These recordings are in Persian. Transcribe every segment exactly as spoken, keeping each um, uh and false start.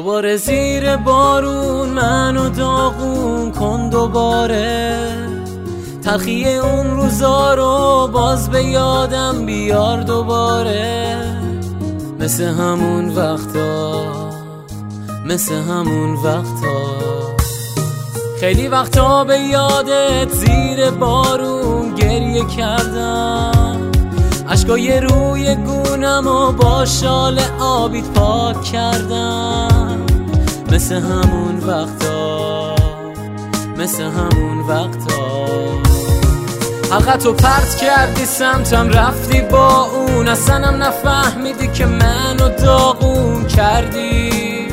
دوباره زیر بارون منو داغون کن دوباره، تلخی اون روزا رو باز به یادم بیار دوباره، مثل همون وقتا مثل همون وقتا. خیلی وقتا به یادت زیر بارون گریه کردم، اشکای روی گونم و با شال آبیت پاک کردم، مثل همون وقتا مثل همون وقتا. حلقتو پرت کردی سمتم رفتی با اون، اصلاًم نفهمیدی که منو داغون کردی.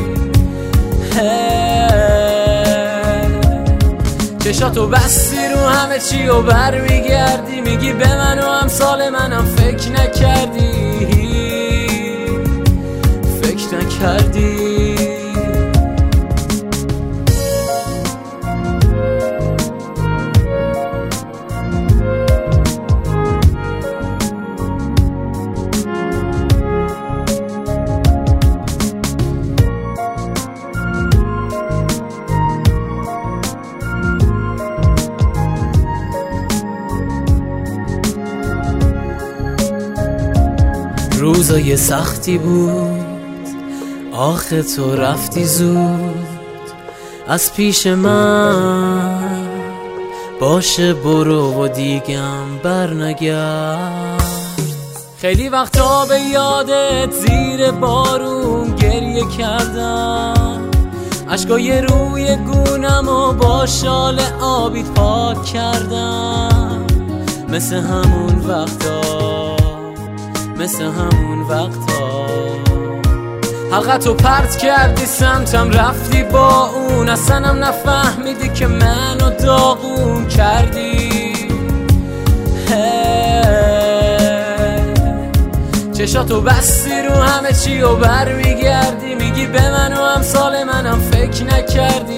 چشاتو بستی رو همه چی و بر میگردی، میگی به من و امثال منم فکر نکردی فکر نکردی. روزای سختی بود آخه تو رفتی زود از پیش من، باشه برو و دیگم بر نگرد. خیلی وقتا به یادت زیر بارون گریه کردم، اشکای روی گونم و با شال آبیت پاک کردم، مثل همون وقتا مثل همون وقتا. حلقتو پرت کردی سمتم رفتی با اون، اصلاًم نفهمیدی که منو داغون کردی. چشاتو بستی رو همه چی و بر میگردی، میگی به من و امثال منم فکر نکردی